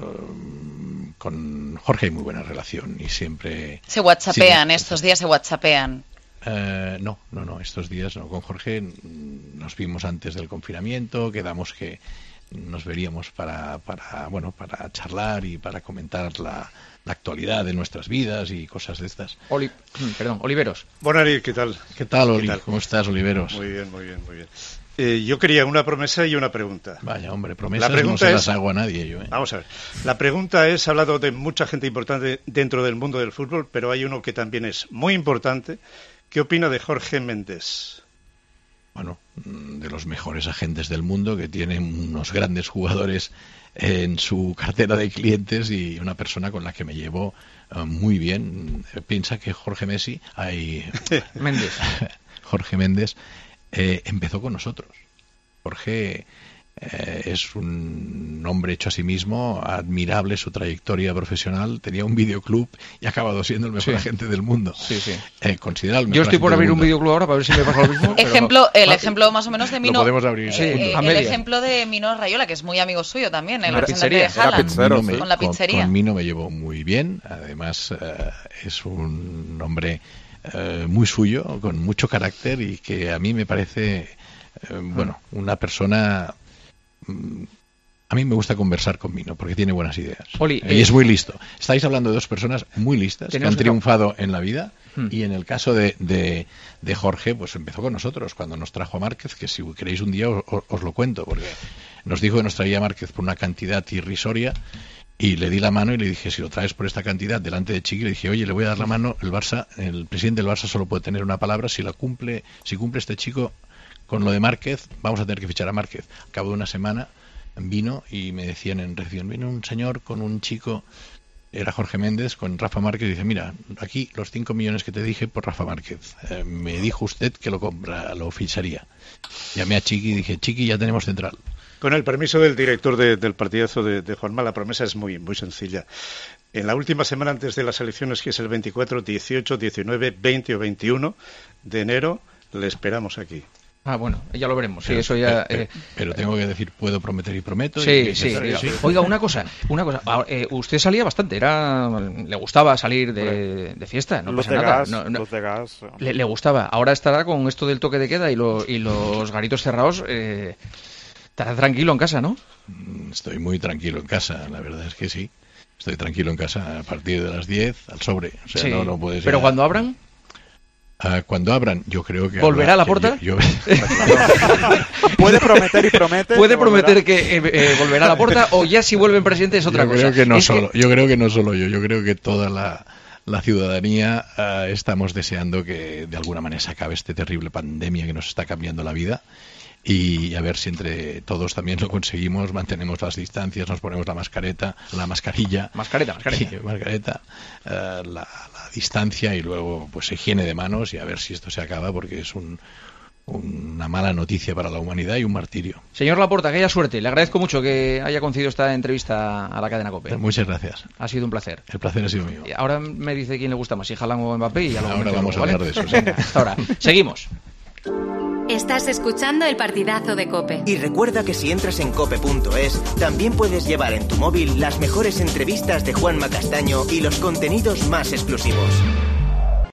uh, con Jorge hay muy buena relación y siempre... ¿Se whatsappean? Sí, estos días se whatsappean. Uh, no, no, no, estos días no. Con Jorge nos vimos antes del confinamiento, quedamos que nos veríamos para, para bueno, para charlar y para comentar la, la actualidad de nuestras vidas y cosas de estas. Oli, perdón, Oliveros. Buenas, ¿qué tal? ¿Qué tal, Oli? ¿Qué tal? ¿Cómo estás, Oliveros? Muy bien, muy bien, muy bien. Eh, yo quería una promesa y una pregunta. Vaya, hombre, promesas la pregunta no se las es, hago a nadie yo. ¿eh? Vamos a ver. La pregunta es, he hablado de mucha gente importante dentro del mundo del fútbol, pero hay uno que también es muy importante. ¿Qué opina de Jorge Méndez? Bueno, de los mejores agentes del mundo, que tiene unos grandes jugadores en su cartera de clientes y una persona con la que me llevo uh, muy bien. Piensa que Jorge Messi, hay Méndez, Jorge Méndez eh, empezó con nosotros. Jorge eh, es un hombre hecho a sí mismo, admirable su trayectoria profesional, tenía un videoclub y ha acabado siendo el mejor sí. agente del mundo. Sí, sí. Eh, considerado el mejor Yo estoy por abrir un videoclub ahora para ver si me pasa lo mismo. Ejemplo, pero... el ejemplo más o menos de Mino. Lo podemos abrir. Sí, eh, el ejemplo de Mino Rayola, que es muy amigo suyo también, el representante de Haaland, con, me, con la pizzería. Con, con Mino me llevo muy bien, además uh, es un hombre uh, muy suyo, con mucho carácter y que a mí me parece, uh, bueno, una persona... A mí me gusta conversar con Mino porque tiene buenas ideas. Oli, y eh, es muy listo. Estáis hablando de dos personas muy listas que han triunfado en la vida hmm. y en el caso de, de, de Jorge, pues empezó con nosotros cuando nos trajo a Márquez, que si queréis un día os, os lo cuento, porque nos dijo que nos traía a Márquez por una cantidad irrisoria y le di la mano y le dije, si lo traes por esta cantidad delante de Chiqui, le dije, oye, le voy a dar la mano, el Barça, el presidente del Barça solo puede tener una palabra, si la cumple, si cumple este chico con lo de Márquez, vamos a tener que fichar a Márquez. Al cabo de una semana vino y me decían en recepción, vino un señor con un chico, era Jorge Méndez, con Rafa Márquez, y dice, mira, aquí los cinco millones que te dije por Rafa Márquez. Eh, me dijo usted que lo compra, lo ficharía. Llamé a Chiqui y dije, Chiqui, ya tenemos central. Con el permiso del director de, del partidazo de, de Juanma, la promesa es muy, muy sencilla. En la última semana antes de las elecciones, que es el veinticuatro, dieciocho, diecinueve, veinte o veintiuno de enero, le esperamos aquí. Ah, bueno, ya lo veremos. Sí, pero, eso ya. Pero, eh... pero tengo que decir, puedo prometer y prometo. Sí, y sí, sí, sí. sí. Oiga, una cosa, una cosa. Eh, usted salía bastante, era, le gustaba salir de, de fiesta, no luz pasa de nada. Gas, no, no, luz de gas. Le, le gustaba. Ahora estará con esto del toque de queda y, lo, y los garitos cerrados. Eh, estará tranquilo en casa, ¿no? Estoy muy tranquilo en casa, la verdad es que sí. Estoy tranquilo en casa a partir de las diez al sobre. O sea, sí. no, no puedes. Pero cuando abran. Uh, cuando abran, yo creo que... ¿Volverá habrá, a la puerta? Yo, yo... ¿Puede prometer y promete? ¿Puede que prometer volverá? que eh, eh, volverá a la puerta o ya si vuelven presidente es otra yo cosa? Creo que no es solo, que... Yo creo que no solo yo, yo creo que toda la, la ciudadanía uh, estamos deseando que de alguna manera se acabe esta terrible pandemia que nos está cambiando la vida y a ver si entre todos también lo conseguimos, mantenemos las distancias, nos ponemos la mascareta, la mascarilla, mascareta, mascareta, y, mascareta uh, la, la distancia y luego pues higiene de manos y a ver si esto se acaba porque es un una mala noticia para la humanidad y un martirio. Señor Laporta, que haya suerte. Le agradezco mucho que haya concedido esta entrevista a la cadena COPE. Muchas gracias. Ha sido un placer. El placer ha sido mío. Y ahora me dice quién le gusta más, si Haaland o Mbappé, y ya luego ahora vamos a ¿vale? hablar de eso. Sí. Venga, hasta ahora. Seguimos. Estás escuchando el partidazo de COPE. Y recuerda que si entras en cope punto es, también puedes llevar en tu móvil las mejores entrevistas de Juanma Castaño y los contenidos más exclusivos.